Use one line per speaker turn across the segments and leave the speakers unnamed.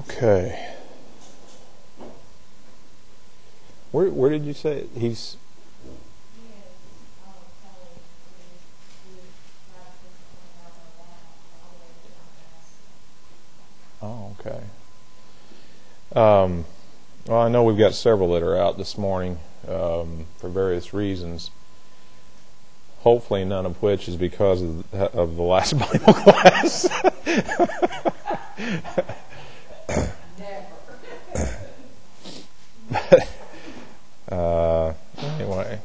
Okay. Where did you say he's? Oh, okay. Well, I know we've got several that are out this morning for various reasons. Hopefully, none of which is because of the last Bible class. Anyway.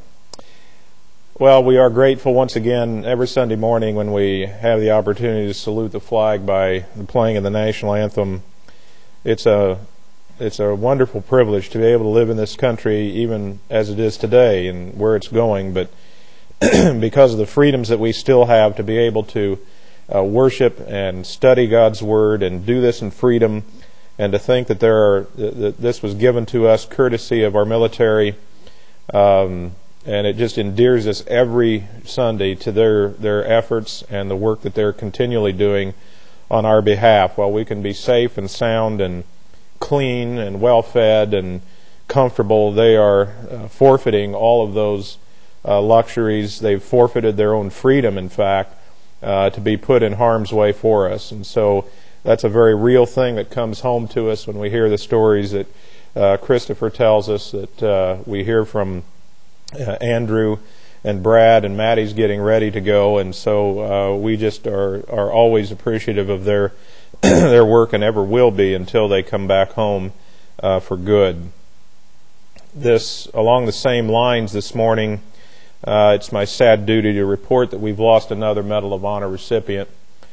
Well, we are grateful once again every Sunday morning when we have the opportunity to salute the flag by the playing of the national anthem. It's a wonderful privilege to be able to live in this country even as it is today and where it's going, but because of the freedoms that we still have to be able to worship and study God's Word and do this in freedom, and to think that this was given to us courtesy of our military, and it just endears us every Sunday to their efforts and the work that they're continually doing on our behalf. While we can be safe and sound and clean and well-fed and comfortable, they are forfeiting all of those luxuries. They've forfeited their own freedom, in fact, to be put in harm's way for us. And so that's a very real thing that comes home to us when we hear the stories that Christopher tells us, that we hear from Andrew and Brad, and Maddie's getting ready to go. And so we just are always appreciative of their their work, and ever will be until they come back home for good. Along the same lines this morning, it's my sad duty to report that we've lost another Medal of Honor recipient.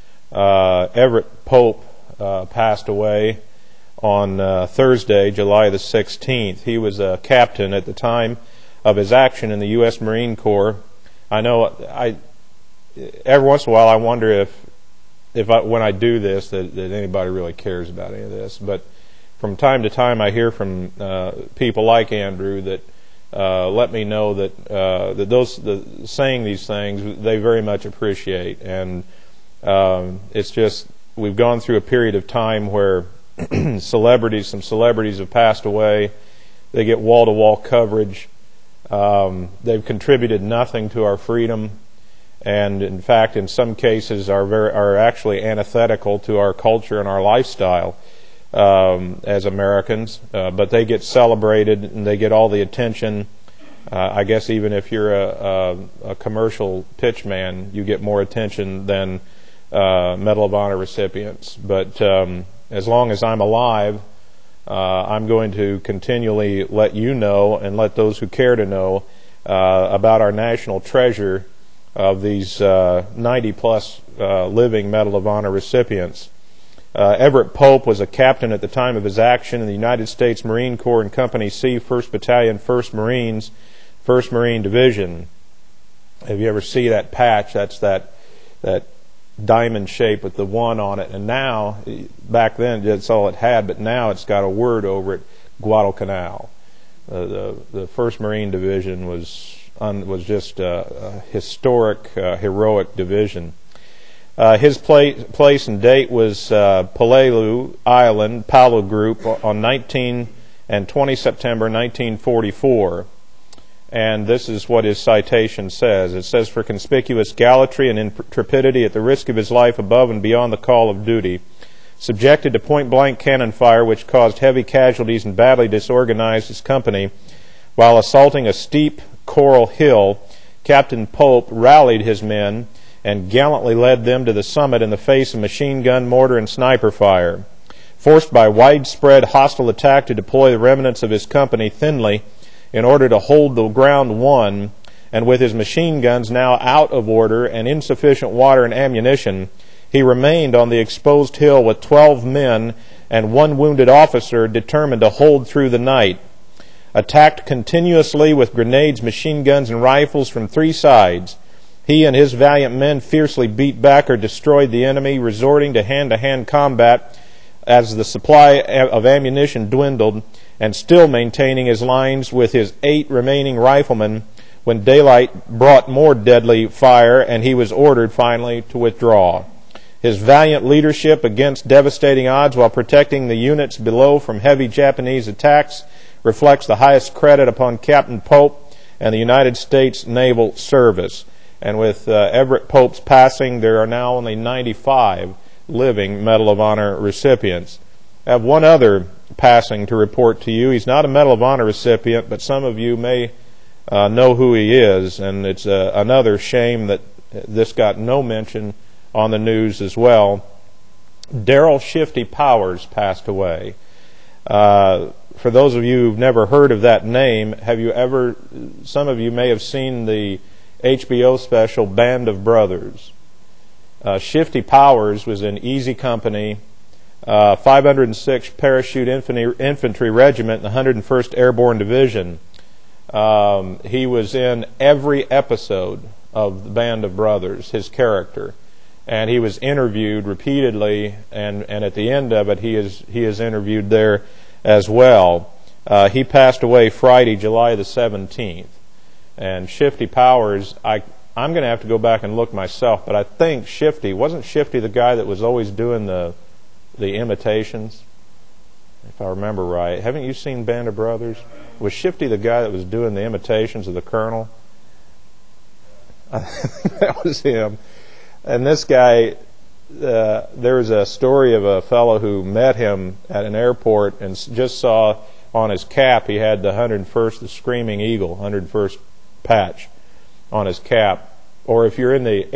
Everett Pope passed away on Thursday, July the 16th. He was a captain at the time of his action in the U.S. Marine Corps. I know every once in a while I wonder if when I do this that anybody really cares about any of this. But from time to time I hear from people like Andrew that let me know that those saying these things they very much appreciate. And it's just, we've gone through a period of time where some celebrities have passed away. They get wall-to-wall coverage. They've contributed nothing to our freedom, and in fact, in some cases, are actually antithetical to our culture and our lifestyle as Americans. But they get celebrated and they get all the attention. I guess even if you're a commercial pitchman, you get more attention than Medal of Honor recipients. But as long as I'm alive, I'm going to continually let you know and let those who care to know about our national treasure of these 90-plus living Medal of Honor recipients. Everett Pope was a captain at the time of his action in the United States Marine Corps in Company C, 1st Battalion, 1st Marines, 1st Marine Division. If you ever see that patch, that's that diamond shape with the 1 on it. And now, back then that's all it had, but now it's got a word over it, Guadalcanal. The 1st Marine Division was just a historic, heroic division. His place and date was Peleliu Island, Palau Group, on 19 and 20 September 1944. And this is what his citation says. It says, "For conspicuous gallantry and intrepidity at the risk of his life above and beyond the call of duty, subjected to point-blank cannon fire which caused heavy casualties and badly disorganized his company, while assaulting a steep coral hill, Captain Pope rallied his men and gallantly led them to the summit in the face of machine gun, mortar, and sniper fire. Forced by widespread hostile attack to deploy the remnants of his company thinly in order to hold the ground won, and with his machine guns now out of order and insufficient water and ammunition, he remained on the exposed hill with 12 men and 1 wounded officer, determined to hold through the night. Attacked continuously with grenades, machine guns, and rifles from 3 sides, he and his valiant men fiercely beat back or destroyed the enemy, resorting to hand-to-hand combat as the supply of ammunition dwindled, and still maintaining his lines with his 8 remaining riflemen when daylight brought more deadly fire and he was ordered finally to withdraw. His valiant leadership against devastating odds while protecting the units below from heavy Japanese attacks reflects the highest credit upon Captain Pope and the United States Naval Service. And with Everett Pope's passing, there are now only 95 living Medal of Honor recipients. I have one other passing to report to you. He's not a Medal of Honor recipient, but some of you may know who he is, and it's another shame that this got no mention on the news as well. Darrell Shifty Powers passed away. For those of you who've never heard of that name, some of you may have seen the HBO special Band of Brothers. Shifty Powers was in Easy Company, 506 Parachute Infantry Regiment, the 101st Airborne Division. He was in every episode of the Band of Brothers, his character. And he was interviewed repeatedly, and at the end of it, he is interviewed there as well. He passed away Friday, July the 17th. And Shifty Powers, I'm going to have to go back and look myself, but I think wasn't Shifty the guy that was always doing the imitations? If I remember right. Haven't you seen Band of Brothers? Was Shifty the guy that was doing the imitations of the Colonel? I think that was him. And this guy, there's a story of a fellow who met him at an airport and just saw on his cap he had the 101st, the Screaming Eagle, 101st patch on his cap. Or if you're in the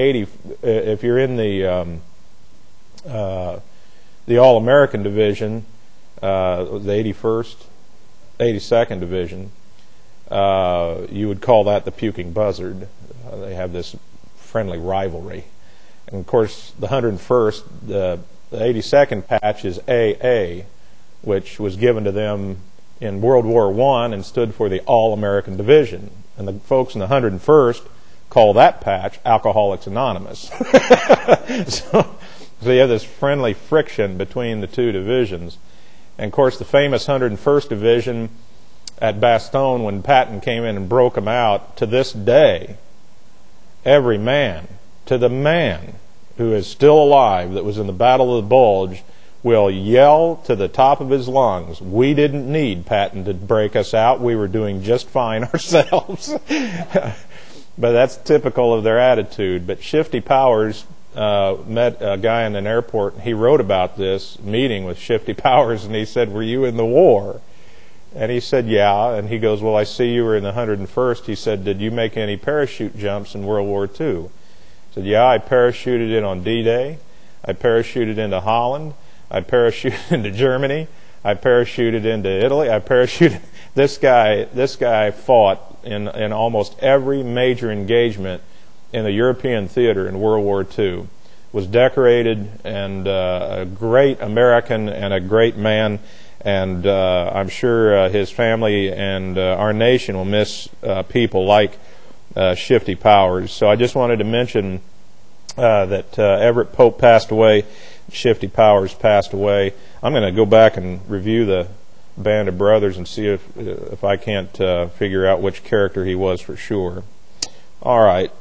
All-American Division, the 82nd Division, you would call that the Puking Buzzard. They have this friendly rivalry. And of course, the 101st, the 82nd patch is AA, which was given to them in World War I and stood for the All-American Division. And the folks in the 101st call that patch Alcoholics Anonymous. So you have this friendly friction between the two divisions. And of course, the famous 101st Division at Bastogne, when Patton came in and broke them out, to this day, every man, to the man who is still alive that was in the Battle of the Bulge, will yell to the top of his lungs, "We didn't need Patton to break us out. We were doing just fine ourselves." But that's typical of their attitude. But Shifty Powers met a guy in an airport, and he wrote about this meeting with Shifty Powers, and he said, "Were you in the war?" And he said, "Yeah." And he goes, "Well, I see you were in the 101st. He said, "Did you make any parachute jumps in World War II?" He said, "Yeah, I parachuted in on D-Day. I parachuted into Holland. I parachuted into Germany. I parachuted into Italy. I parachuted." This guy fought in almost every major engagement in the European theater in World War II. Was decorated, and a great American and a great man. And I'm sure his family and our nation will miss people like Shifty Powers. So I just wanted to mention that Everett Pope passed away, Shifty Powers passed away. I'm going to go back and review the Band of Brothers and see if I can't figure out which character he was for sure. All right.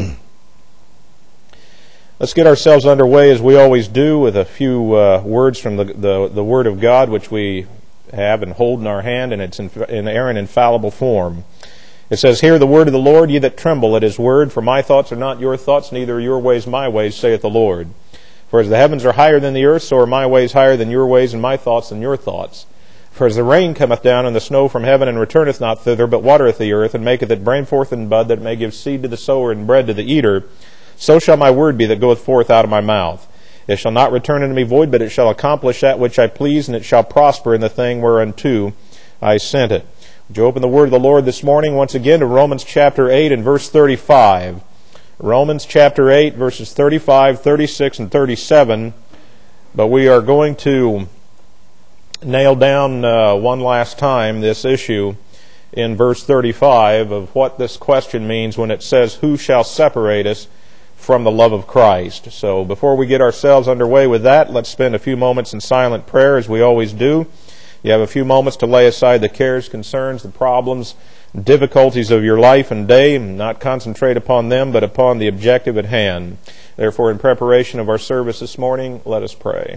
Let's get ourselves underway as we always do with a few words from the Word of God, which we have and hold in our hand, and it's in inerrant, infallible form. It says, "Hear the word of the Lord, ye that tremble at his word. For my thoughts are not your thoughts, neither are your ways my ways, saith the Lord. For as the heavens are higher than the earth, so are my ways higher than your ways, and my thoughts than your thoughts. For as the rain cometh down and the snow from heaven, and returneth not thither, but watereth the earth, and maketh it bring forth and bud, that it may give seed to the sower and bread to the eater, so shall my word be that goeth forth out of my mouth. It shall not return unto me void, but it shall accomplish that which I please, and it shall prosper in the thing whereunto I sent it." Would you open the word of the Lord this morning once again to Romans chapter 8 and verse 35. Romans chapter 8, verses 35, 36, and 37. But we are going to nail down one last time this issue in verse 35 of what this question means when it says, "Who shall separate us from the love of Christ?" So before we get ourselves underway with that, let's spend a few moments in silent prayer as we always do. You have a few moments to lay aside the cares, concerns, the problems, difficulties of your life and day, and not concentrate upon them, but upon the objective at hand. Therefore, in preparation of our service this morning, let us pray.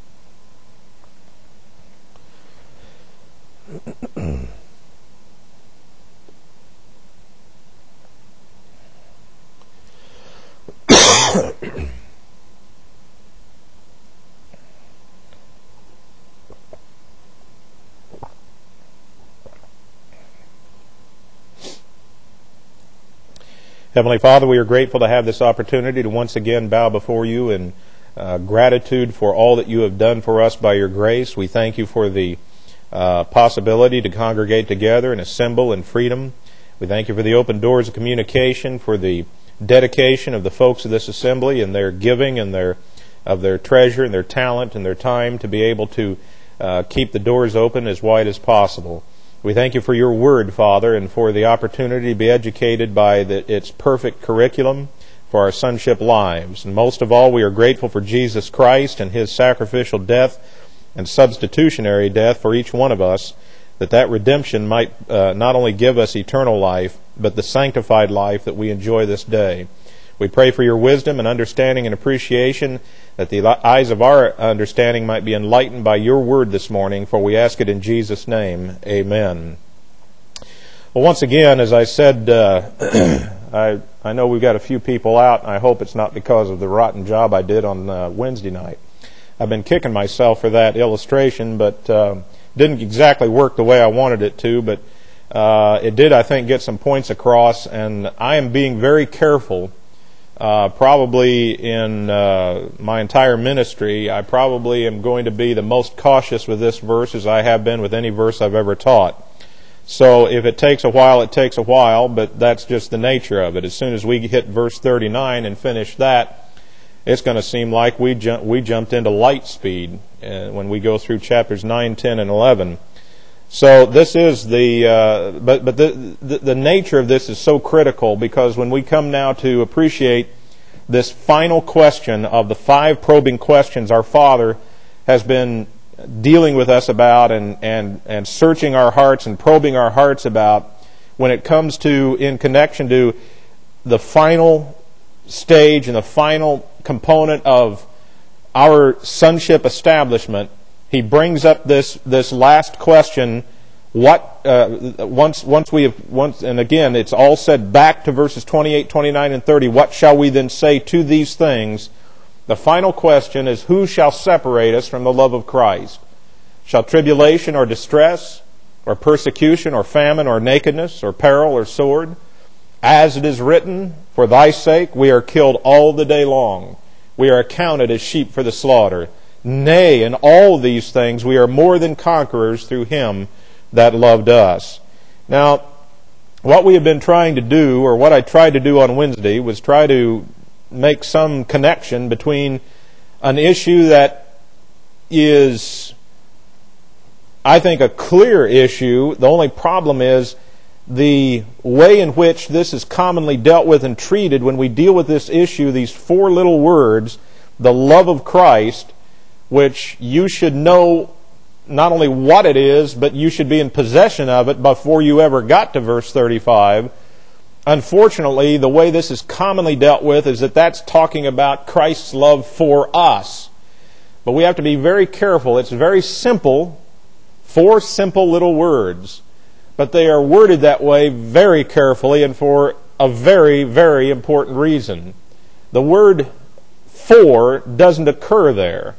Heavenly Father, we are grateful to have this opportunity to once again bow before you in gratitude for all that you have done for us by your grace. We thank you for the possibility to congregate together and assemble in freedom. We thank you for the open doors of communication, for the dedication of the folks of this assembly and their giving and of their treasure and their talent and their time to be able to keep the doors open as wide as possible. We thank you for your word, Father, and for the opportunity to be educated by its perfect curriculum for our sonship lives. And most of all, we are grateful for Jesus Christ and His sacrificial death and substitutionary death for each one of us, that redemption might not only give us eternal life, but the sanctified life that we enjoy this day. We pray for your wisdom and understanding and appreciation, that the eyes of our understanding might be enlightened by your word this morning, for we ask it in Jesus' name. Amen. Well, once again, as I said, I know we've got a few people out, and I hope it's not because of the rotten job I did on Wednesday night. I've been kicking myself for that illustration, but didn't exactly work the way I wanted it to, but it did, I think, get some points across, and I am being very careful. Probably in my entire ministry, I probably am going to be the most cautious with this verse as I have been with any verse I've ever taught. So if it takes a while, it takes a while, but that's just the nature of it. As soon as we hit verse 39 and finish that, it's going to seem like we jumped into light speed when we go through chapters 9, 10, and 11. So this is the nature of this is so critical, because when we come now to appreciate this final question of the 5 probing questions our Father has been dealing with us about and searching our hearts and probing our hearts about, when it comes to, in connection to the final stage and the final component of our sonship establishment, he brings up this last question. And again, it's all said back to verses 28, 29, and 30. What shall we then say to these things? The final question is, who shall separate us from the love of Christ? Shall tribulation or distress, or persecution, or famine, or nakedness, or peril, or sword? As it is written, for thy sake we are killed all the day long. We are accounted as sheep for the slaughter. Nay, in all these things we are more than conquerors through Him that loved us. Now, what we have been trying to do, or what I tried to do on Wednesday, was try to make some connection between an issue that is, I think, a clear issue. The only problem is the way in which this is commonly dealt with and treated when we deal with this issue, these 4 little words, the love of Christ, which you should know not only what it is, but you should be in possession of it before you ever got to verse 35. Unfortunately, the way this is commonly dealt with is that that's talking about Christ's love for us. But we have to be very careful. It's very simple, 4 simple little words, but they are worded that way very carefully and for a very, very important reason. The word "for" doesn't occur there.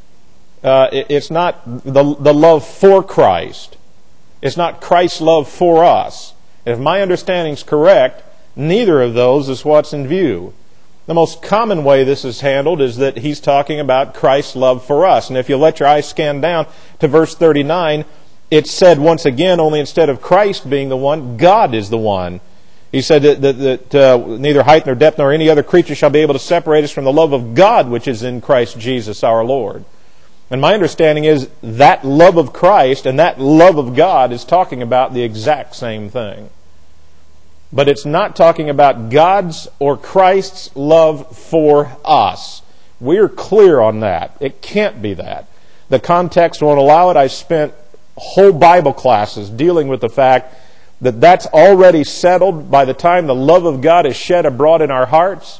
It's not the love for Christ. It's not Christ's love for us. If my understanding is correct, neither of those is what's in view. The most common way this is handled is that he's talking about Christ's love for us. And if you let your eyes scan down to verse 39, it's said once again, only instead of Christ being the one, God is the one. He said that neither height nor depth nor any other creature shall be able to separate us from the love of God which is in Christ Jesus our Lord. And my understanding is that love of Christ and that love of God is talking about the exact same thing. But it's not talking about God's or Christ's love for us. We're clear on that. It can't be that. The context won't allow it. I spent whole Bible classes dealing with the fact that that's already settled by the time the love of God is shed abroad in our hearts.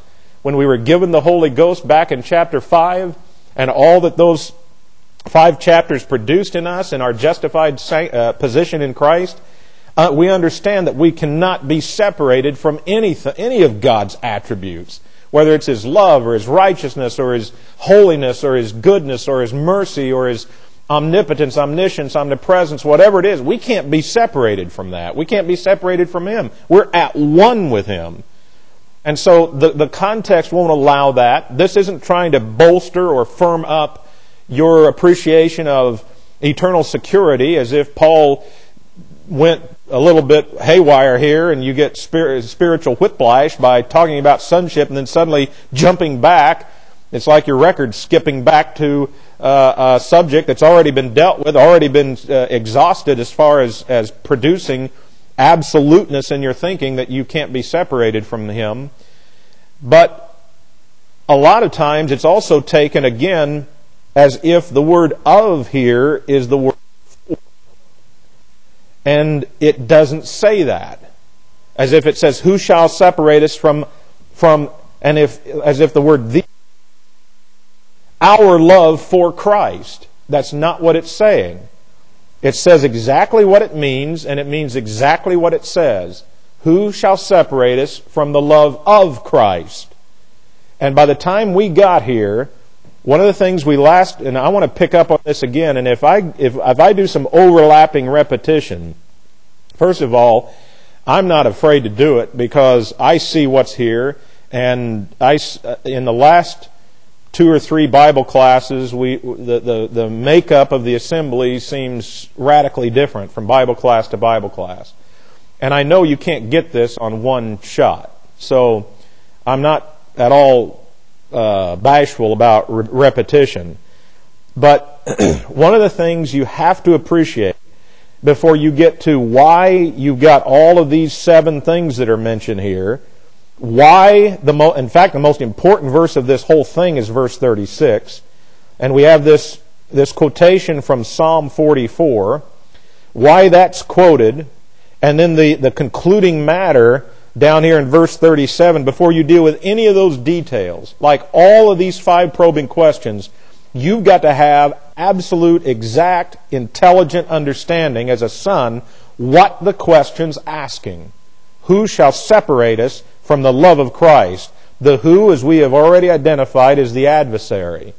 when we were given the Holy Ghost back in chapter 5, and all that those 5 chapters produced in us in our justified position in Christ, we understand that we cannot be separated from any of God's attributes, whether it's His love or His righteousness or His holiness or His goodness or His mercy or His omnipotence, omniscience, omnipresence, whatever it is. We can't be separated from that. We can't be separated from Him. We're at one with Him. And so the context won't allow that. This isn't trying to bolster or firm up your appreciation of eternal security, as if Paul went a little bit haywire here and you get spiritual whiplash by talking about sonship and then suddenly jumping back. It's like your record skipping back to a subject that's already been dealt with, already been exhausted as far as producing absoluteness in your thinking that you can't be separated from Him. But a lot of times it's also taken again as if the word "of" here is the word "for." And it doesn't say that. As if it says, "Who shall separate us from," and as if the word "the," our love for Christ. That's not what it's saying. It says exactly what it means, and it means exactly what it says. Who shall separate us from the love of Christ? And by the time we got here, one of the things and I want to pick up on this again, and if I do some overlapping repetition, first of all, I'm not afraid to do it because I see what's here, and in the last 2 or 3 Bible classes, the makeup of the assembly seems radically different from Bible class to Bible class. And I know you can't get this on one shot. So I'm not at all bashful about repetition. But one of the things you have to appreciate before you get to why you've got all of these 7 things that are mentioned here, in fact, the most important verse of this whole thing is verse 36. And we have this quotation from Psalm 44, why that's quoted, and then the concluding matter down here in verse 37, before you deal with any of those details, like all of these 5 probing questions, you've got to have absolute, exact, intelligent understanding as a son what the question's asking. Who shall separate us from the love of Christ? The who, as we have already identified, is the adversary.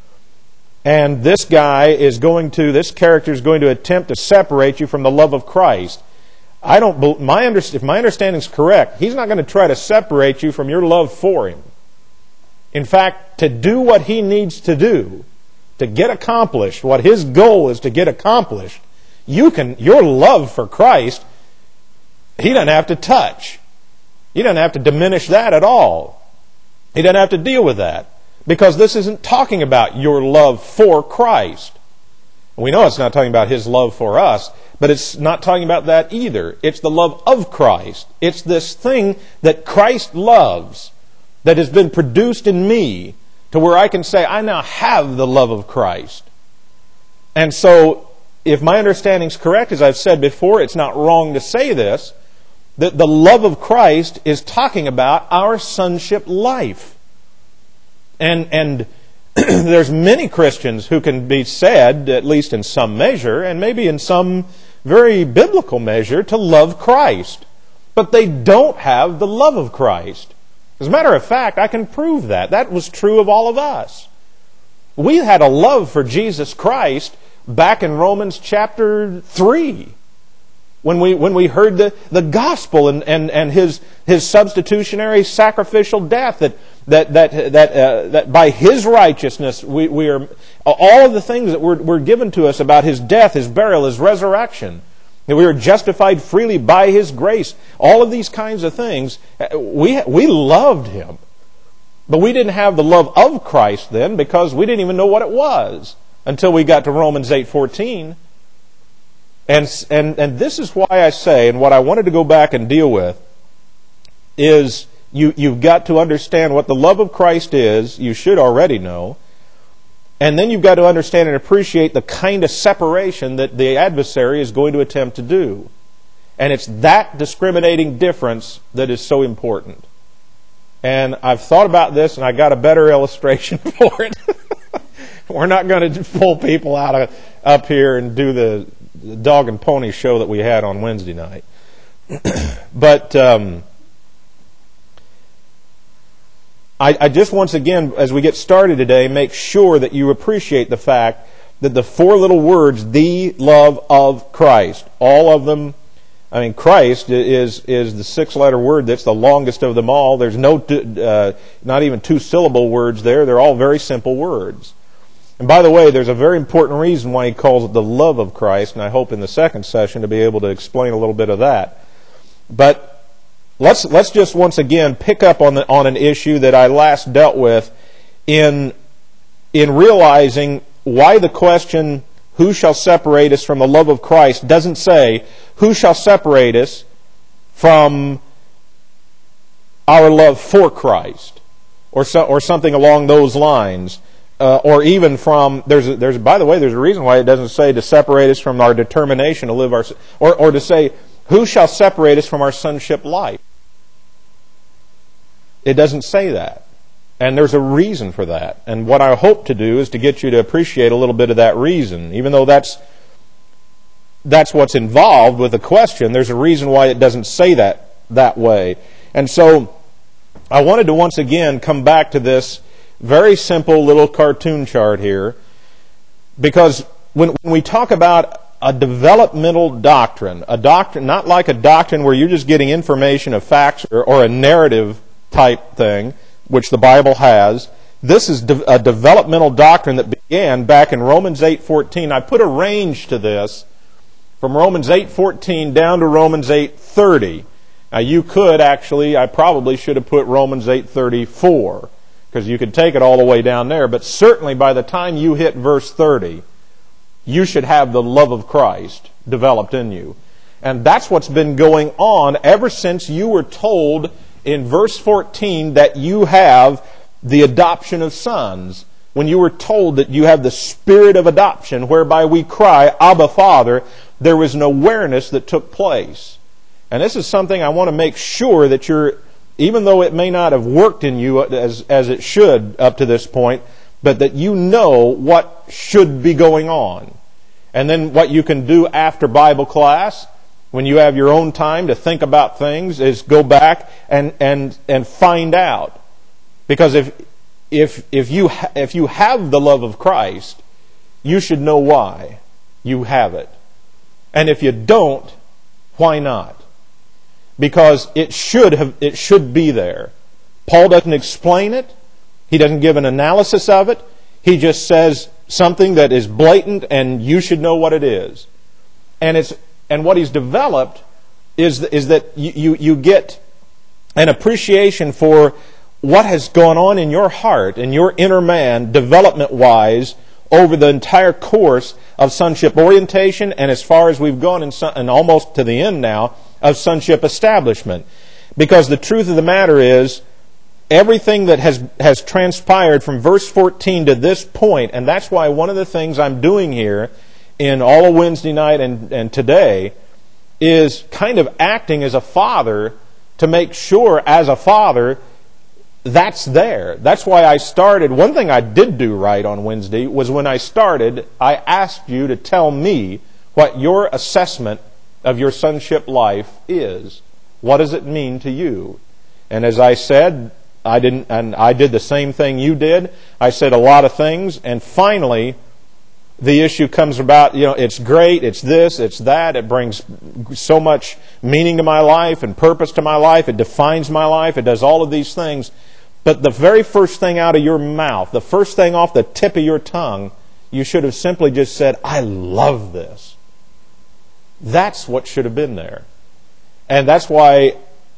And this character is going to attempt to separate you from the love of Christ. If my understanding is correct, he's not going to try to separate you from your love for Him. In fact, to do what he needs to do, to get accomplished, what his goal is to get accomplished, your love for Christ, He doesn't have to touch. He doesn't have to diminish that at all. He doesn't have to deal with that. Because this isn't talking about your love for Christ. We know it's not talking about His love for us, but it's not talking about that either. It's the love of Christ. It's this thing that Christ loves that has been produced in me to where I can say, I now have the love of Christ. And so, if my understanding is correct, as I've said before, it's not wrong to say this, that the love of Christ is talking about our sonship life. And there's many Christians who can be said, at least in some measure, and maybe in some very biblical measure, to love Christ. But they don't have the love of Christ. As a matter of fact, I can prove that. That was true of all of us. We had a love for Jesus Christ back in Romans chapter 3. When we heard the gospel and His substitutionary sacrificial death, that by His righteousness we are, all of the things that were given to us about His death, His burial, His resurrection, that we were justified freely by His grace, all of these kinds of things, we loved Him. But we didn't have the love of Christ then because we didn't even know what it was until we got to Romans 8:14. And this is why I say, and what I wanted to go back and deal with, is you've got to understand what the love of Christ is. You should already know. And then you've got to understand and appreciate the kind of separation that the adversary is going to attempt to do. And it's that discriminating difference that is so important. And I've thought about this, and I got a better illustration for it. We're not going to pull people up here and do the dog and pony show that we had on Wednesday night. But I just once again, as we get started today, make sure that you appreciate the fact that the four little words, the love of Christ, all of them, I mean, Christ is the six-letter word that's the longest of them all. There's no, not even two-syllable words there. They're all very simple words. And by the way, there's a very important reason why he calls it the love of Christ, and I hope in the second session to be able to explain a little bit of that. But let's just once again pick up on an issue that I last dealt with in realizing why the question, who shall separate us from the love of Christ, doesn't say, who shall separate us from our love for Christ, or something along those lines, or even from, by the way, there's a reason why it doesn't say to separate us from our determination to live our, or to say, who shall separate us from our sonship life? It doesn't say that. And there's a reason for that. And what I hope to do is to get you to appreciate a little bit of that reason. Even though that's what's involved with the question, there's a reason why it doesn't say that way. And so I wanted to once again come back to this very simple little cartoon chart here, because when we talk about a developmental doctrine, a doctrine not like a doctrine where you're just getting information of facts or a narrative type thing, which the Bible has. This is a developmental doctrine that began back in Romans 8:14. I put a range to this from Romans 8:14 down to Romans 8:30. Now you could actually, I probably should have put Romans 8:34, because you could take it all the way down there, but certainly by the time you hit verse 30, you should have the love of Christ developed in you. And that's what's been going on ever since you were told in verse 14 that you have the adoption of sons. When you were told that you have the spirit of adoption whereby we cry, Abba, Father, there was an awareness that took place. And this is something I want to make sure that you're, even though it may not have worked in you as it should up to this point, but that you know what should be going on. And then what you can do after Bible class, when you have your own time to think about things, is go back and find out. Because if you have the love of Christ, you should know why you have it. And if you don't, why not? Because it should be there. Paul doesn't explain it. He doesn't give an analysis of it. He just says something that is blatant and you should know what it is. And what he's developed is that you get an appreciation for what has gone on in your heart and your inner man, development-wise, over the entire course of sonship orientation, and as far as we've gone and almost to the end now of sonship establishment. Because the truth of the matter is, everything that has transpired from verse 14 to this point, and that's why one of the things I'm doing here in all of Wednesday night and today is kind of acting as a father to make sure, as a father, that's there. That's why I started. One thing I did do right on Wednesday was when I started, I asked you to tell me what your assessment of your sonship life is. What does it mean to you? And as I said, I did the same thing you did. I said a lot of things, and finally the issue comes about, it's great, it's this, it's that, it brings so much meaning to my life and purpose to my life, it defines my life, it does all of these things. But the very first thing out of your mouth, the first thing off the tip of your tongue, you should have simply just said, I love this. That's what should have been there. And that's why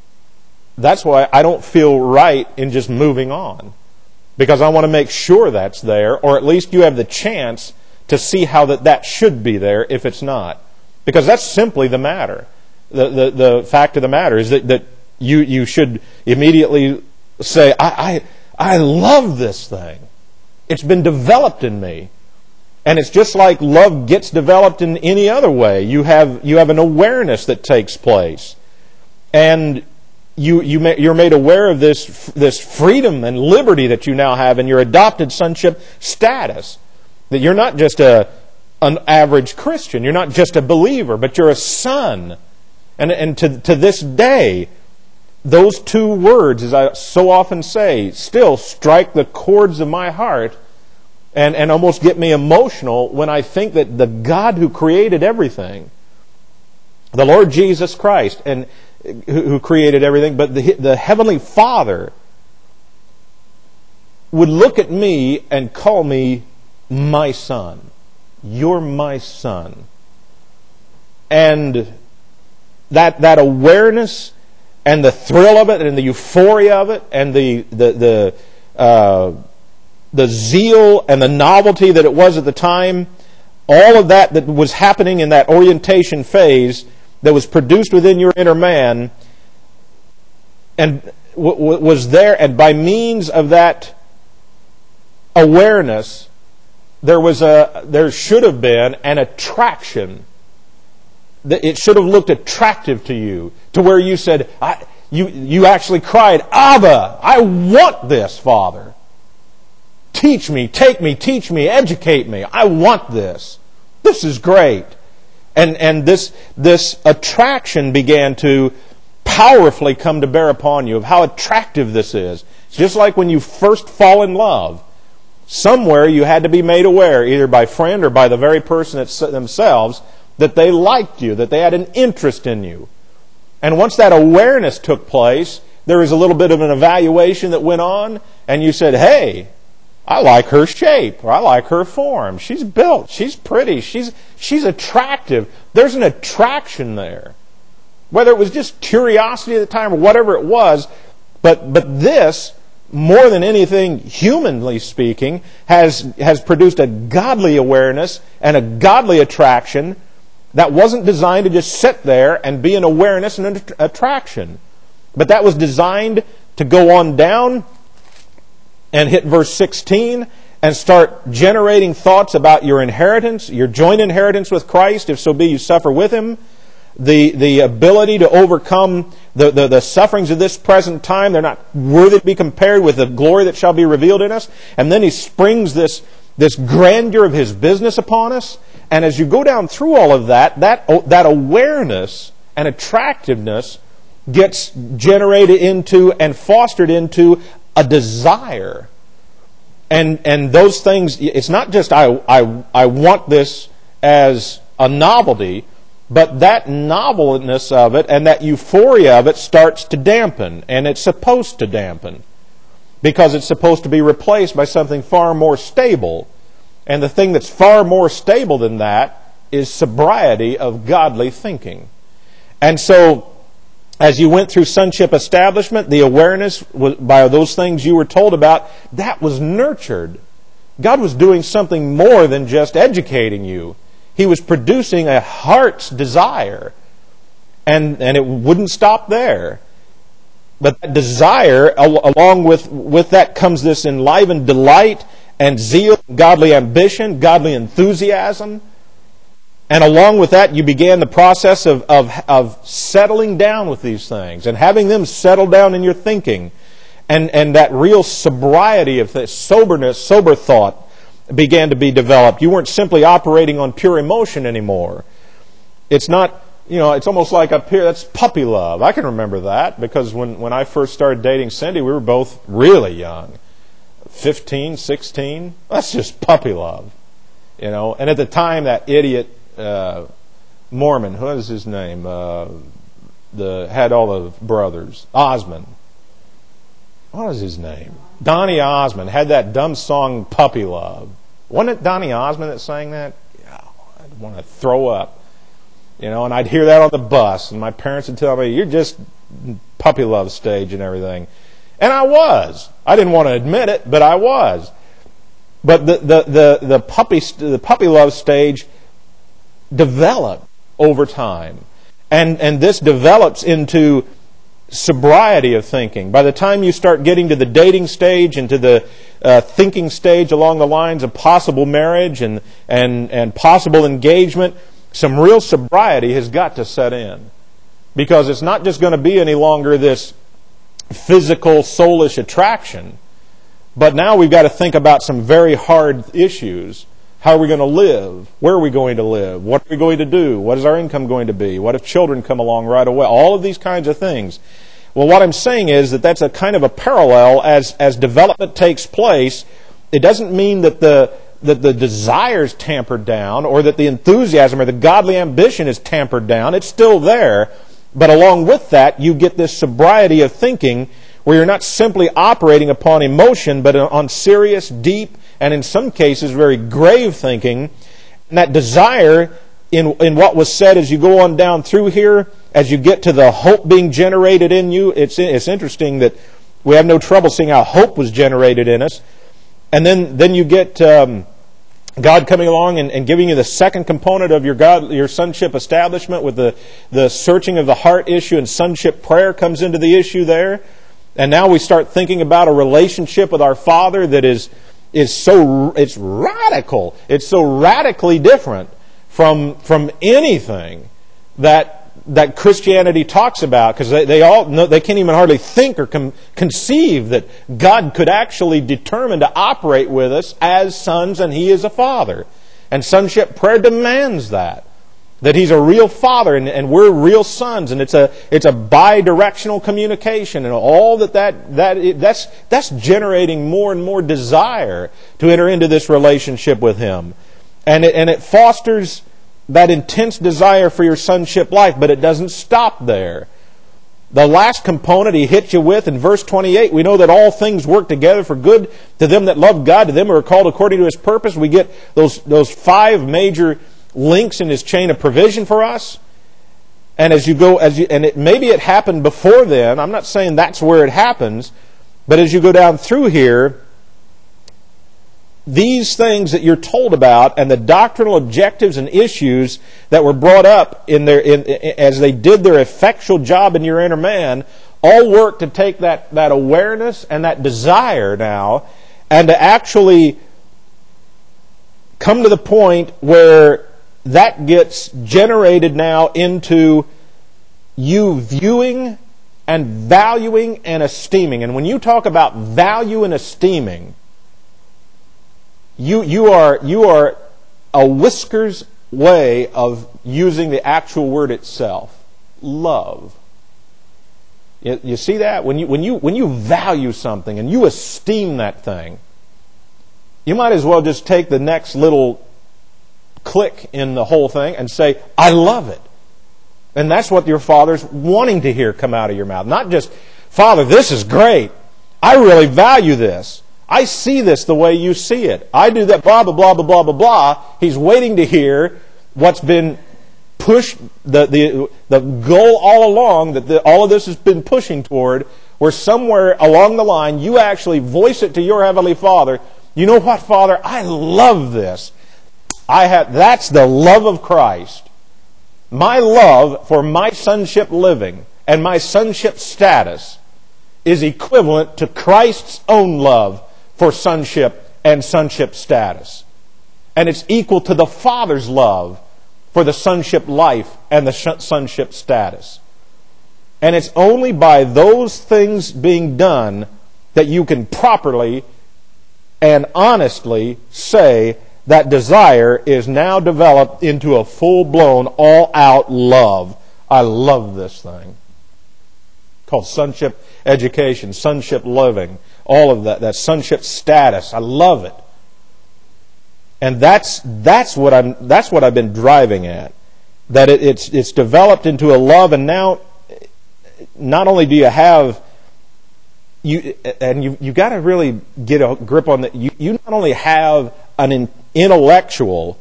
I don't feel right in just moving on. Because I want to make sure that's there, or at least you have the chance to see how that should be there if it's not. Because that's simply the matter. The fact of the matter is that you should immediately say, I love this thing. It's been developed in me. And it's just like love gets developed in any other way. You have an awareness that takes place. And you're made aware of this freedom and liberty that you now have in your adopted sonship status. That you're not just an average Christian. You're not just a believer, but you're a son. And to this day, those two words, as I so often say, still strike the chords of my heart and almost get me emotional when I think that the God who created everything, the Lord Jesus Christ, and who created everything, but the Heavenly Father would look at me and call me my son. You're my son. And that awareness and the thrill of it and the euphoria of it and the zeal and the novelty that it was at the time, all of that was happening in that orientation phase that was produced within your inner man and was there, and by means of that awareness, there should have been an attraction. It should have looked attractive to you, to where you said, you actually cried, Abba, I want this, Father. Teach me, take me, teach me, educate me. I want this. This is great. And this attraction began to powerfully come to bear upon you of how attractive this is. It's just like when you first fall in love. Somewhere you had to be made aware, either by friend or by the very person themselves, that they liked you, that they had an interest in you. And once that awareness took place, there was a little bit of an evaluation that went on, and you said, hey, I like her shape, or I like her form. She's built, she's pretty, she's attractive. There's an attraction there. Whether it was just curiosity at the time or whatever it was, but this, more than anything, humanly speaking, has produced a godly awareness and a godly attraction that wasn't designed to just sit there and be an awareness and an attraction. But that was designed to go on down and hit verse 16 and start generating thoughts about your inheritance, your joint inheritance with Christ, if so be you suffer with Him, the ability to overcome the sufferings of this present time. They're not worthy to be compared with the glory that shall be revealed in us. And then He springs this grandeur of His business upon us. And as you go down through all of that awareness and attractiveness gets generated into and fostered into a desire. And those things, it's not just I want this as a novelty, but that novelness of it and that euphoria of it starts to dampen, and it's supposed to dampen, because it's supposed to be replaced by something far more stable. And the thing that's far more stable than that is sobriety of godly thinking. And so, as you went through sonship establishment, the awareness by those things you were told about, that was nurtured. God was doing something more than just educating you. He was producing a heart's desire. And it wouldn't stop there. But that desire, along with that comes this enlivened delight and zeal, godly ambition, godly enthusiasm. And along with that, you began the process of settling down with these things and having them settle down in your thinking. And that real sobriety of this, soberness, sober thought began to be developed. You weren't simply operating on pure emotion anymore. It's not, it's almost like up here, that's puppy love. I can remember that because when I first started dating Cindy, we were both really young. 15, 16, that's just puppy love. And at the time, that idiot Mormon, who was his name? Had all the brothers. Osmond. What was his name? Donny Osmond had that dumb song, Puppy Love. Wasn't it Donny Osmond that sang that? Yeah, I'd want to throw up. And I'd hear that on the bus, and my parents would tell me, you're just puppy love stage and everything. And I was. I didn't want to admit it, but I was. But the puppy love stage developed over time. And this develops into sobriety of thinking. By the time you start getting to the dating stage and to the thinking stage along the lines of possible marriage and possible engagement, some real sobriety has got to set in. Because it's not just going to be any longer this physical, soulish attraction. But now we've got to think about some very hard issues. How are we going to live? Where are we going to live? What are we going to do? What is our income going to be? What if children come along right away? All of these kinds of things. Well, what I'm saying is that that's a kind of a parallel as development takes place. It doesn't mean that the desire's tampered down or that the enthusiasm or the godly ambition is tampered down. It's still there. But along with that, you get this sobriety of thinking where you're not simply operating upon emotion, but on serious, deep, and in some cases very grave thinking. And that desire in what was said as you go on down through here, as you get to the hope being generated in you, it's interesting that we have no trouble seeing how hope was generated in us. And then you get God coming along and giving you the second component of your sonship establishment with the searching of the heart issue, and sonship prayer comes into the issue there. And now we start thinking about a relationship with our Father that it's radical. It's so radically different from anything that Christianity talks about, because they can't even hardly think or conceive that God could actually determine to operate with us as sons and He is a Father. And sonship prayer demands that He's a real Father and we're real sons, and it's a bi-directional communication, and all that's generating more and more desire to enter into this relationship with Him, and it fosters that intense desire for your sonship life, but it doesn't stop there. The last component He hits you with in verse 28, we know that all things work together for good to them that love God, to them who are called according to His purpose. We get those 5 major links in His chain of provision for us. And maybe it happened before then. I'm not saying that's where it happens, but as you go down through here, these things that you're told about and the doctrinal objectives and issues that were brought up as they did their effectual job in your inner man, all work to take that awareness and that desire now and to actually come to the point where that gets generated now into you viewing and valuing and esteeming. And when you talk about value and esteeming, you are a whisker's way of using the actual word itself. Love. You see that? When you value something and you esteem that thing, you might as well just take the next little click in the whole thing and say, I love it. And that's what your Father's wanting to hear come out of your mouth. Not just, Father, this is great. I really value this. I see this the way you see it. I do that, blah, blah, blah, blah, blah, blah, blah. He's waiting to hear what's been pushed, the goal all along, that all of this has been pushing toward, where somewhere along the line you actually voice it to your Heavenly Father. You know what, Father? I love this. That's the love of Christ. My love for my sonship living and my sonship status is equivalent to Christ's own love for sonship and sonship status. And it's equal to the Father's love for the sonship life and the sonship status. And it's only by those things being done that you can properly and honestly say that desire is now developed into a full-blown, all-out love. I love this thing. Called sonship education, sonship living, all of that sonship status. I love it. And that's what I've been driving at. That it's developed into a love, and now not only do you have you got to really get a grip on that. You not only have an intellectual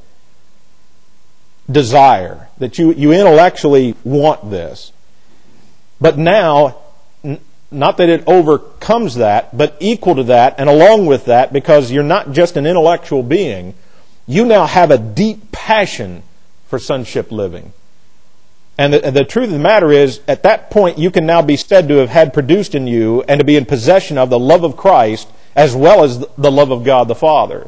desire that you intellectually want this, but now, not that it overcomes that, but equal to that and along with that, because you're not just an intellectual being, you now have a deep passion for sonship living. And the truth of the matter is, at that point, you can now be said to have had produced in you and to be in possession of the love of Christ as well as the love of God the Father.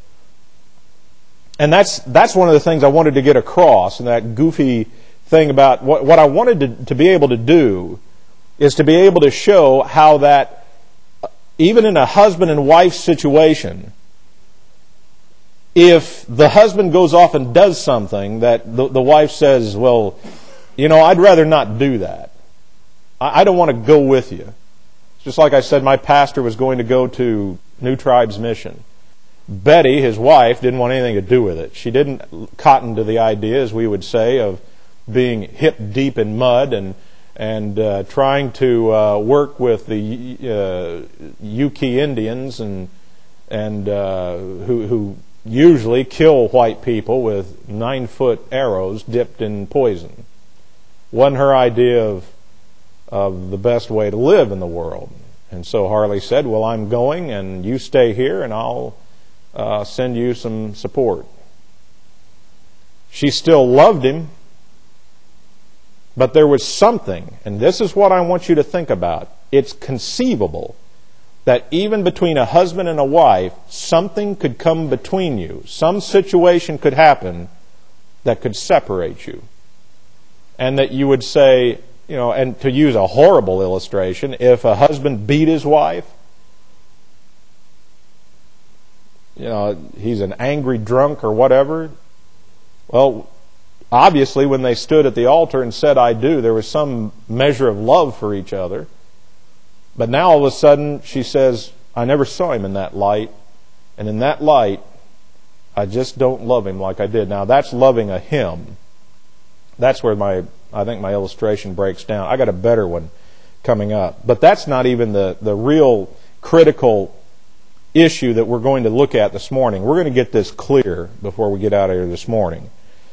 And that's one of the things I wanted to get across, and that goofy thing about what I wanted to be able to do is to be able to show how that, even in a husband and wife situation, if the husband goes off and does something that the wife says, well, I'd rather not do that. I don't want to go with you. Just like I said, my pastor was going to go to New Tribes Mission. Betty, his wife, didn't want anything to do with it. She didn't cotton to the idea, as we would say, of being hip deep in mud and trying to work with the Yuki Indians and who usually kill white people with 9-foot arrows dipped in poison. Wasn't her idea of the best way to live in the world. And so Harley said, well, I'm going, and you stay here, and I'll send you some support. She still loved him, but there was something, and this is what I want you to think about. It's conceivable that even between a husband and a wife, something could come between you. Some situation could happen that could separate you. And that you would say, and to use a horrible illustration, if a husband beat his wife, he's an angry drunk or whatever. Well, obviously when they stood at the altar and said, I do, there was some measure of love for each other. But now all of a sudden she says, I never saw him in that light. And in that light, I just don't love him like I did. Now that's loving a him. That's where I think my illustration breaks down. I got a better one coming up. But that's not even the real critical issue that we're going to look at this morning. We're going to get this clear before we get out of here this morning.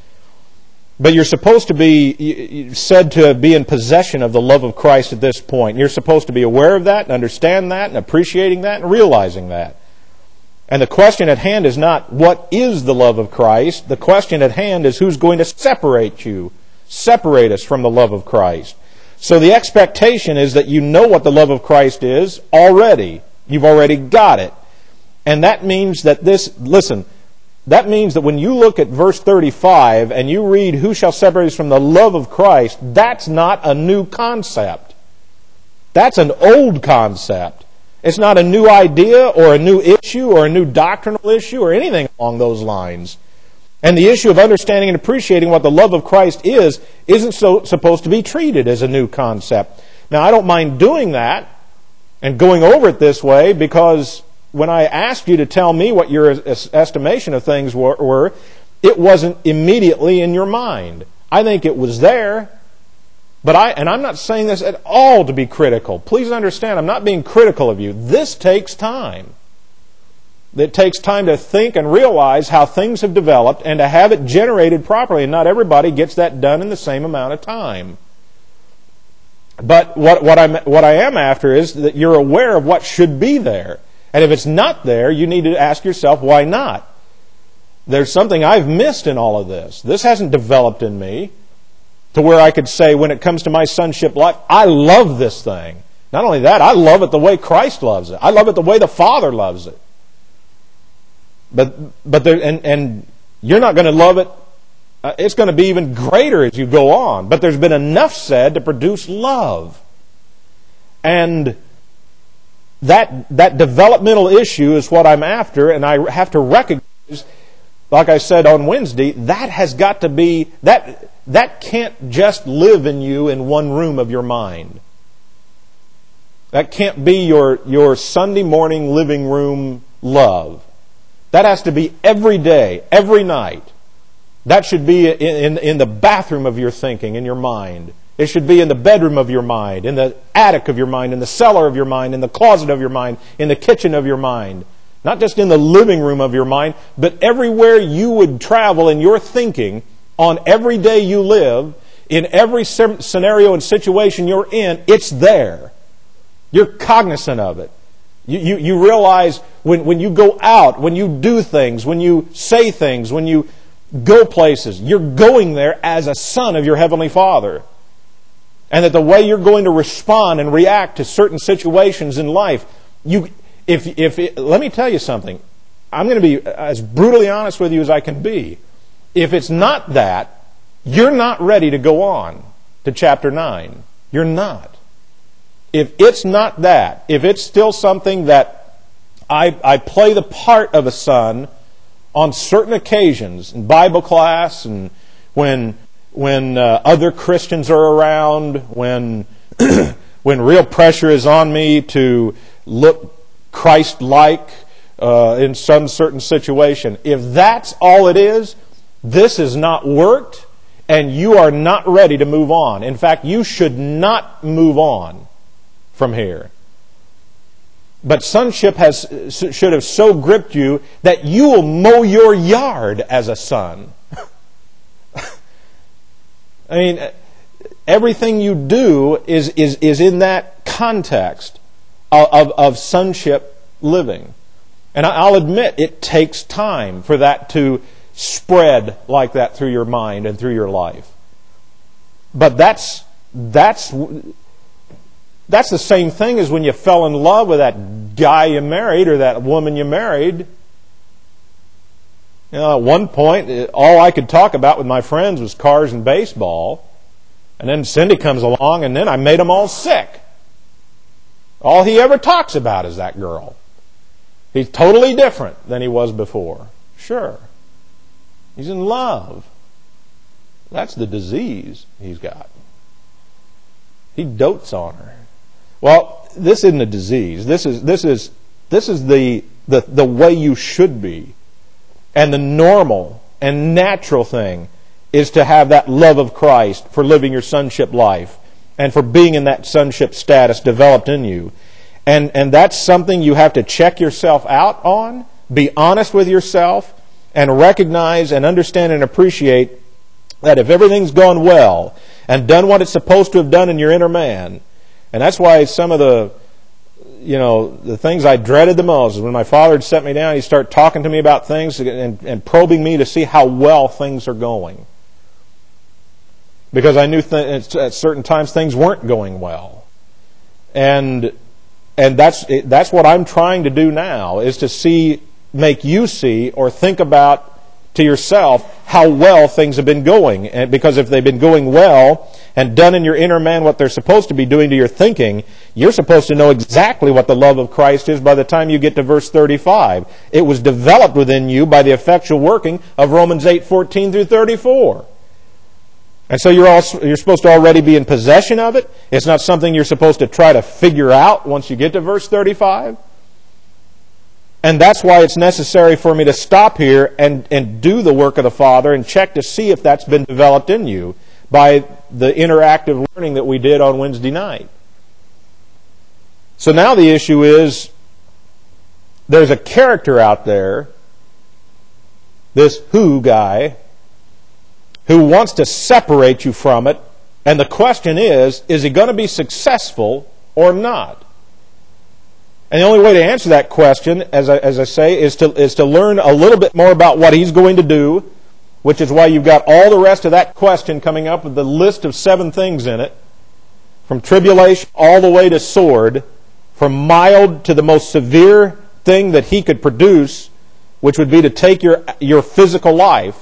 But you're supposed to be said to be in possession of the love of Christ at this point. You're supposed to be aware of that and understand that and appreciating that and realizing that. And the question at hand is not what is the love of Christ. The question at hand is who's going to separate us from the love of Christ. So the expectation is that you know what the love of Christ is already. You've already got it. And that means that that means that when you look at verse 35 and you read, who shall separate us from the love of Christ, that's not a new concept. That's an old concept. It's not a new idea or a new issue or a new doctrinal issue or anything along those lines. And the issue of understanding and appreciating what the love of Christ isn't supposed to be treated as a new concept. Now, I don't mind doing that and going over it this way, because when I asked you to tell me what your estimation of things were, it wasn't immediately in your mind. I think it was there, but I'm not saying this at all to be critical. Please understand, I'm not being critical of you. This takes time. It takes time to think and realize how things have developed and to have it generated properly. And not everybody gets that done in the same amount of time. But what I am after is that you're aware of what should be there. And if it's not there, you need to ask yourself, why not? There's something I've missed in all of this. This hasn't developed in me to where I could say, when it comes to my sonship life, I love this thing. Not only that, I love it the way Christ loves it. I love it the way the Father loves it. But you're not going to love it. It's going to be even greater as you go on. But there's been enough said to produce love. And that developmental issue is what I'm after, and I have to recognize, like I said on Wednesday, that has got to be, that can't just live in you in one room of your mind. That can't be your Sunday morning living room love. That has to be every day, every night. That should be in the bathroom of your thinking, in your mind. It should be in the bedroom of your mind, in the attic of your mind, in the cellar of your mind, in the closet of your mind, in the kitchen of your mind. Not just in the living room of your mind, but everywhere you would travel in your thinking on every day you live, in every scenario and situation you're in, it's there. You're cognizant of it. You realize when you go out, when you do things, when you say things, when you go places, you're going there as a son of your Heavenly Father. And that the way you're going to respond and react to certain situations in life, let me tell you something. I'm going to be as brutally honest with you as I can be. If it's not that, you're not ready to go on to chapter 9. You're not. if it's not that, if it's still something that I play the part of a son on certain occasions, in Bible class and when other Christians are around, when when real pressure is on me to look Christ-like in some certain situation, if that's all it is, this has not worked, and you are not ready to move on. In fact, you should not move on from here. But sonship should have so gripped you that you will mow your yard as a son. I mean, everything you do is in that context of sonship living. And I'll admit, it takes time for that to spread like that through your mind and through your life. But that's the same thing as when you fell in love with that guy you married or that woman you married. You know, at one point, all I could talk about with my friends was cars and baseball. And then Cindy comes along, and then I made them all sick. All he ever talks about is that girl. He's totally different than he was before. Sure. He's in love. That's the disease he's got. He dotes on her. Well, this isn't a disease. This is the way you should be. And the normal and natural thing is to have that love of Christ for living your sonship life and for being in that sonship status developed in you. And that's something you have to check yourself out on, be honest with yourself, and recognize and understand and appreciate that if everything's gone well and done what it's supposed to have done in your inner man, and that's why some of the things I dreaded the most is when my father would set me down, he'd start talking to me about things and probing me to see how well things are going. Because I knew at certain times things weren't going well. And that's what I'm trying to do now, is to make you see or think about to yourself how well things have been going. And because if they've been going well and done in your inner man what they're supposed to be doing to your thinking, you're supposed to know exactly what the love of Christ is by the time you get to verse 35. It was developed within you by the effectual working of Romans 8:14 through 34. And so you're supposed to already be in possession of it. It's not something you're supposed to try to figure out once you get to verse 35. And that's why it's necessary for me to stop here and do the work of the Father and check to see if that's been developed in you by the interactive learning that we did on Wednesday night. So now the issue is, there's a character out there, this who guy, who wants to separate you from it. And the question is he going to be successful or not? And the only way to answer that question, as I say, is to learn a little bit more about what he's going to do, which is why you've got all the rest of that question coming up with the list of 7 things in it, from tribulation all the way to sword, from mild to the most severe thing that he could produce, which would be to take your physical life.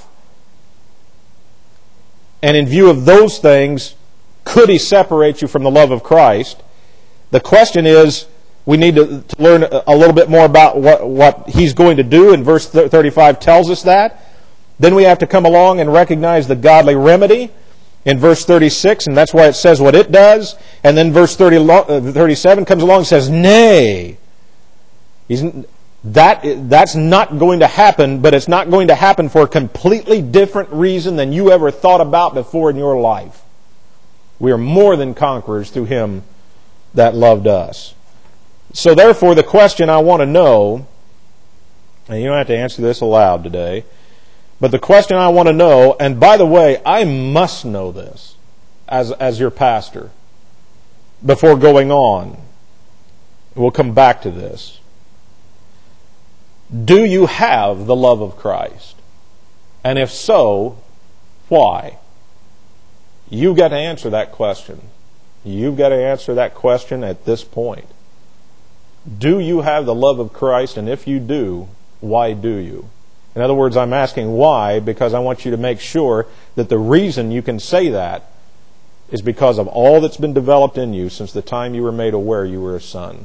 And in view of those things, could he separate you from the love of Christ? The question is, we need to learn a little bit more about what he's going to do, and verse 35 tells us that. Then we have to come along and recognize the godly remedy in verse 36, and that's why it says what it does. And then verse 37 comes along and says, nay. That's not going to happen, but it's not going to happen for a completely different reason than you ever thought about before in your life. We are more than conquerors through Him that loved us. So therefore, the question I want to know, and you don't have to answer this aloud today, but the question I want to know, and by the way, I must know this as your pastor before going on. We'll come back to this. Do you have the love of Christ? And if so, why? You've got to answer that question. You've got to answer that question at this point. Do you have the love of Christ? And if you do, why do you? In other words, I'm asking why, because I want you to make sure that the reason you can say that is because of all that's been developed in you since the time you were made aware you were a son.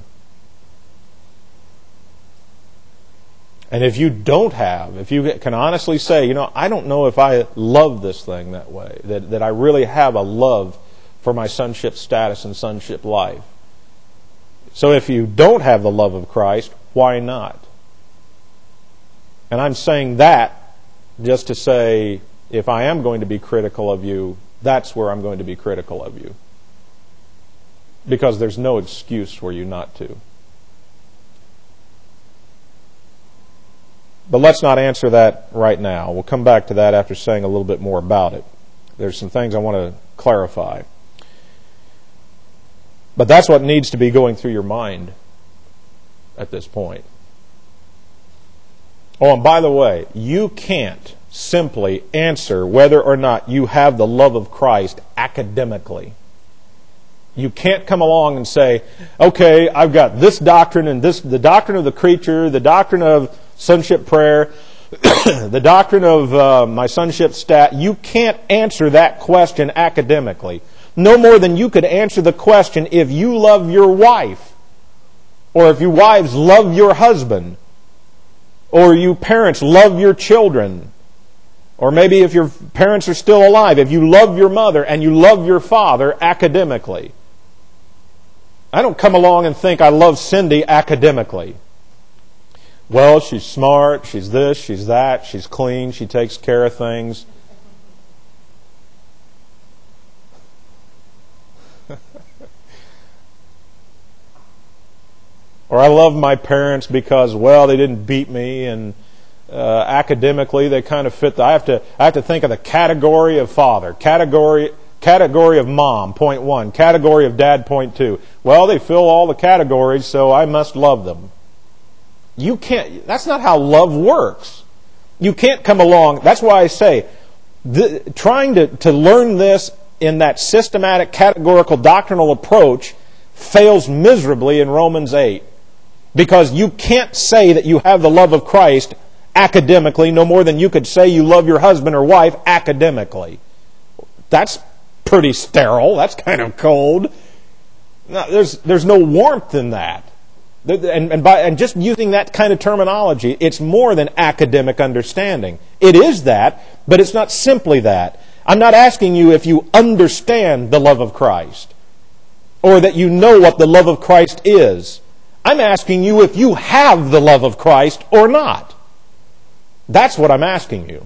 And if you don't have, if you can honestly say, I don't know if I love this thing that way, that I really have a love for my sonship status and sonship life. So if you don't have the love of Christ, why not? And I'm saying that just to say, if I am going to be critical of you, that's where I'm going to be critical of you. Because there's no excuse for you not to. But let's not answer that right now. We'll come back to that after saying a little bit more about it. There's some things I want to clarify. But that's what needs to be going through your mind at this point. Oh, and by the way, you can't simply answer whether or not you have the love of Christ academically. You can't come along and say, okay, I've got this doctrine and this, the doctrine of the creature, the doctrine of sonship prayer, the doctrine of my sonship stat. You can't answer that question academically. No more than you could answer the question if you love your wife, or if you wives love your husband, or you parents love your children, or maybe if your parents are still alive, if you love your mother and you love your father academically. I don't come along and think I love Cindy academically. Well, she's smart, she's this, she's that, she's clean, she takes care of things. Or I love my parents because, well, they didn't beat me, and academically they kind of fit. I have to think of the category of father, category of mom, point 1, category of dad, point 2. Well, they fill all the categories, so I must love them. You can't. That's not how love works. You can't come along. That's why I say, trying to learn this in that systematic, categorical, doctrinal approach fails miserably in Romans 8. Because you can't say that you have the love of Christ academically no more than you could say you love your husband or wife academically. That's pretty sterile. That's kind of cold. No, there's no warmth in that. And just using that kind of terminology, it's more than academic understanding. It is that, but it's not simply that. I'm not asking you if you understand the love of Christ, or that you know what the love of Christ is. I'm asking you if you have the love of Christ or not. That's what I'm asking you.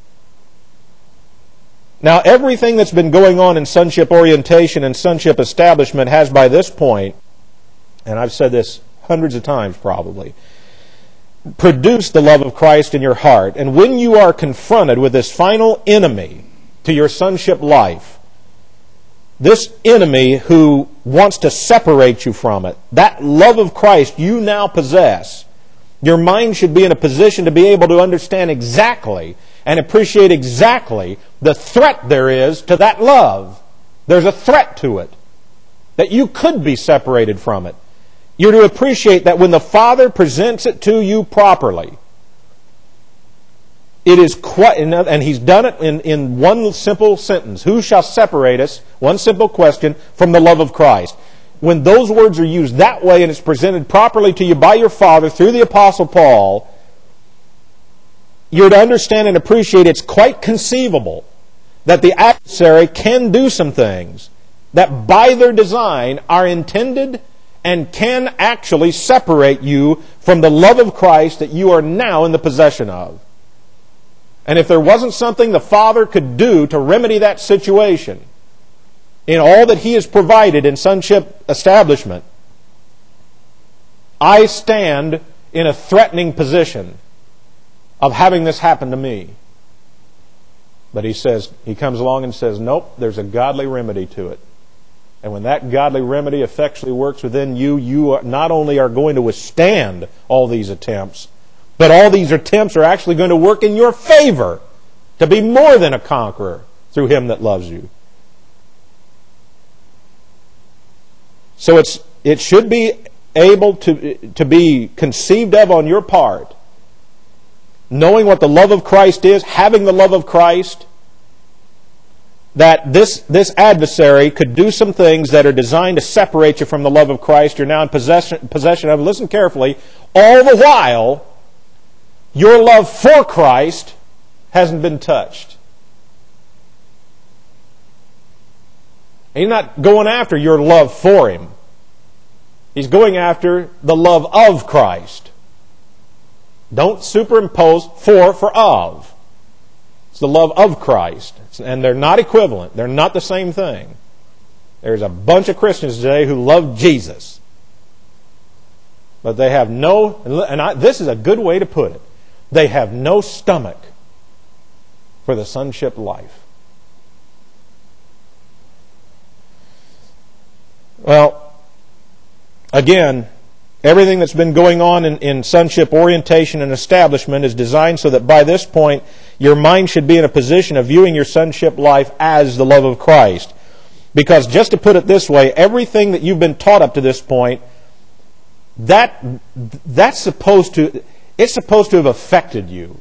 Now, everything that's been going on in sonship orientation and sonship establishment has by this point, and I've said this hundreds of times probably, produced the love of Christ in your heart. And when you are confronted with this final enemy to your sonship life, this enemy who wants to separate you from it, that love of Christ you now possess, your mind should be in a position to be able to understand exactly and appreciate exactly the threat there is to that love. There's a threat to it, that you could be separated from it. You're to appreciate that when the Father presents it to you properly, it is quite, and He's done it in one simple sentence. Who shall separate us, one simple question, from the love of Christ? When those words are used that way and it's presented properly to you by your Father through the Apostle Paul, you're to understand and appreciate it's quite conceivable that the adversary can do some things that by their design are intended and can actually separate you from the love of Christ that you are now in the possession of. And if there wasn't something the Father could do to remedy that situation in all that He has provided in sonship establishment, I stand in a threatening position of having this happen to me. But He comes along and says, nope, there's a godly remedy to it. And when that godly remedy effectually works within you, you not only are going to withstand all these attempts, but all these attempts are actually going to work in your favor to be more than a conqueror through Him that loves you. So it should be able to be conceived of on your part, knowing what the love of Christ is, having the love of Christ, that this adversary could do some things that are designed to separate you from the love of Christ you're now in possession of. Listen carefully. All the while, your love for Christ hasn't been touched. He's not going after your love for Him. He's going after the love of Christ. Don't superimpose for of. It's the love of Christ. And they're not equivalent. They're not the same thing. There's a bunch of Christians today who love Jesus. But they have no, this is a good way to put it, they have no stomach for the sonship life. Well, again, everything that's been going on in sonship orientation and establishment is designed so that by this point, your mind should be in a position of viewing your sonship life as the love of Christ. Because just to put it this way, everything that you've been taught up to this point, it's supposed to have affected you.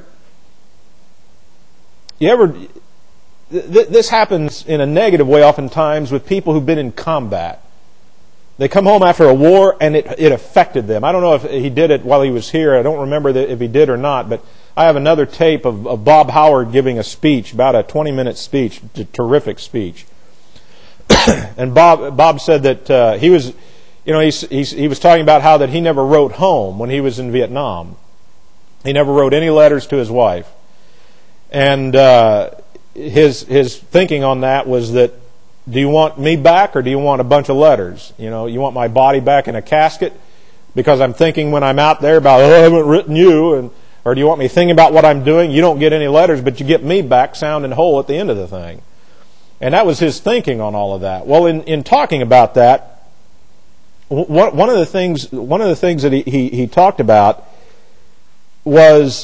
This happens in a negative way oftentimes with people who've been in combat. They come home after a war and it affected them. I don't know if he did it while he was here. I don't remember if he did or not, but I have another tape of Bob Howard giving a speech, about a 20-minute speech, a terrific speech. And Bob said that he was talking about how that he never wrote home when he was in Vietnam. He never wrote any letters to his wife. And his thinking on that was that, do you want me back or do you want a bunch of letters? You want my body back in a casket because I'm thinking when I'm out there about, I haven't written you, or do you want me thinking about what I'm doing? You don't get any letters, but you get me back sound and whole at the end of the thing. And that was his thinking on all of that. Well, in talking about that, one of the things that he talked about was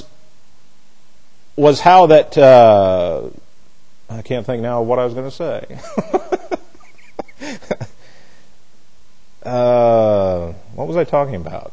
how that I can't think now of what I was going to say. What was I talking about?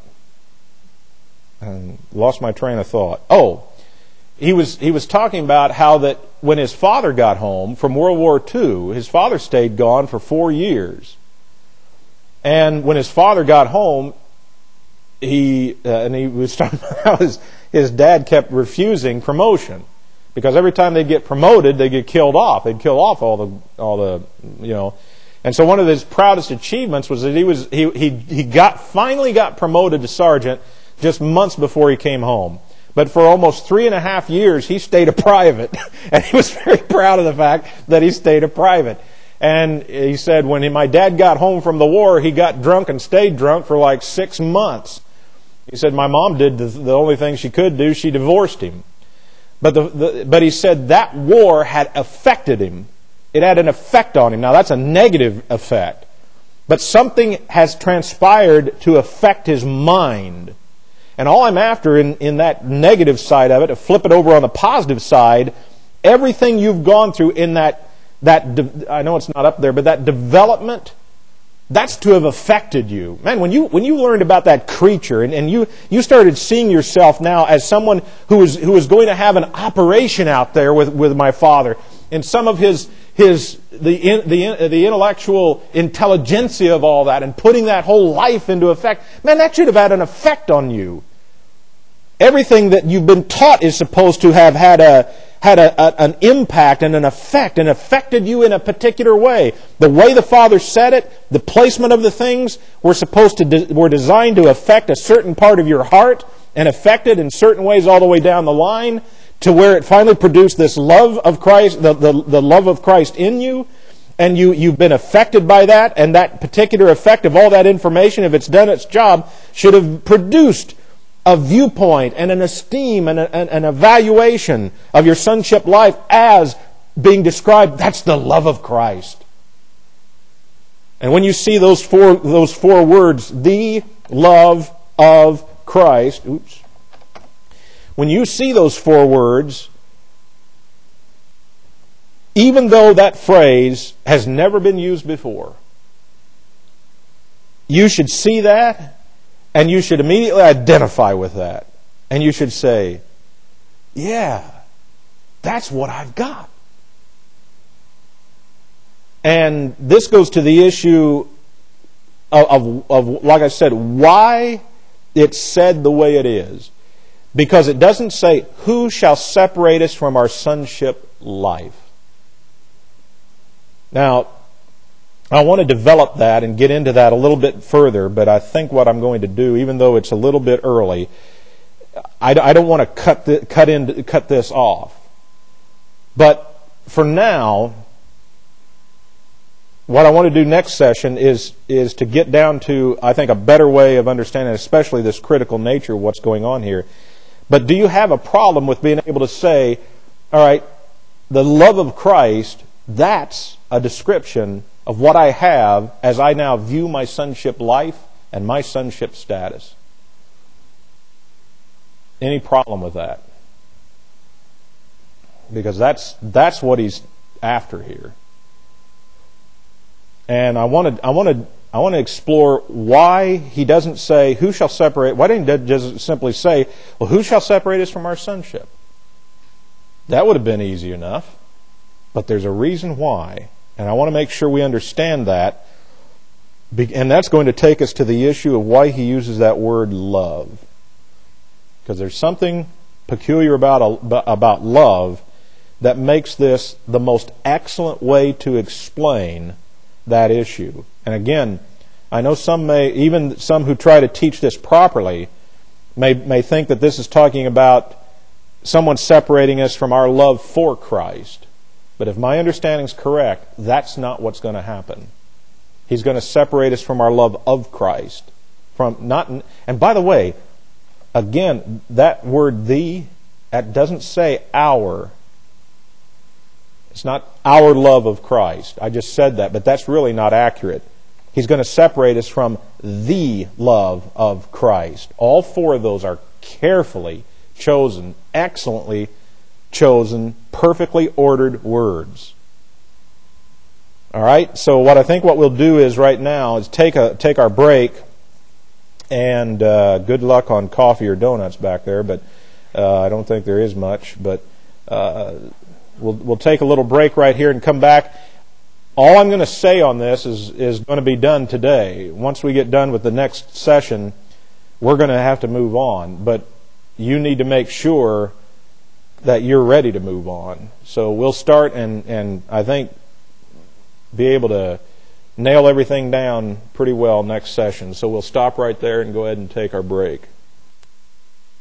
Lost my train of thought. Oh, he was talking about how that when his father got home from World War II, his father stayed gone for 4 years. And when his father got home, he was talking about how his dad kept refusing promotion. Because every time they'd get promoted, they'd get killed off. They'd kill off all the. And so one of his proudest achievements was that he finally got promoted to sergeant just months before he came home. But for almost 3.5 years, he stayed a private. And he was very proud of the fact that he stayed a private. And he said when my dad got home from the war, he got drunk and stayed drunk for like 6 months. He said my mom did the only thing she could do, she divorced him. But he said that war had affected him. It had an effect on him. Now that's a negative effect. But something has transpired to affect his mind. And all I'm after in that negative side of it, to flip it over on the positive side, everything you've gone through in that I know it's not up there, but that development, that's to have affected you. Man, when you learned about that creature and you started seeing yourself now as someone who was going to have an operation out there with my father, and some of the intellectual intelligentsia of all that, and putting that whole life into effect, man, that should have had an effect on you. Everything that you've been taught is supposed to have had an impact and an effect, and affected you in a particular way. The way the Father said it, the placement of the things were designed to affect a certain part of your heart, and affect it in certain ways all the way down the line, to where it finally produced this love of Christ, the love of Christ in you, and you've been affected by that, and that particular effect of all that information, if it's done its job, should have produced a viewpoint and an esteem and an evaluation of your sonship life as being described. That's the love of Christ. And when you see those four words, the love of Christ, when you see those 4 words, even though that phrase has never been used before, you should see that. And you should immediately identify with that. And you should say, yeah, that's what I've got. And this goes to the issue of, like I said, why it's said the way it is. Because it doesn't say, who shall separate us from our sonship life? Now, I want to develop that and get into that a little bit further, but I think what I'm going to do, even though it's a little bit early, I don't want to cut this off. But for now, what I want to do next session is to get down to, I think, a better way of understanding, especially this critical nature of what's going on here. But do you have a problem with being able to say, all right, the love of Christ, that's a description of what I have as I now view my sonship life and my sonship status? Any problem with that? Because that's what he's after here. And I want to explore why he doesn't say, who shall separate? Why didn't he just simply say, well, who shall separate us from our sonship? That would have been easy enough. But there's a reason why. And I want to make sure we understand that. And that's going to take us to the issue of why he uses that word love. Because there's something peculiar about love that makes this the most excellent way to explain that issue. And again, I know even some who try to teach this properly may think that this is talking about someone separating us from our love for Christ. But if my understanding is correct, that's not what's going to happen. He's going to separate us from our love of Christ. And by the way, again, that word "the," that doesn't say our. It's not our love of Christ. I just said that, but that's really not accurate. He's going to separate us from the love of Christ. All four of those are carefully chosen, excellently chosen, perfectly ordered words. All right? So what we'll do is right now is take our break, and good luck on coffee or donuts back there, but I don't think there is much, but we'll take a little break right here and come back. All I'm going to say on this is going to be done today. Once we get done with the next session, we're going to have to move on, but you need to make sure that you're ready to move on. So we'll start and I think be able to nail everything down pretty well next session. So we'll stop right there and go ahead and take our break.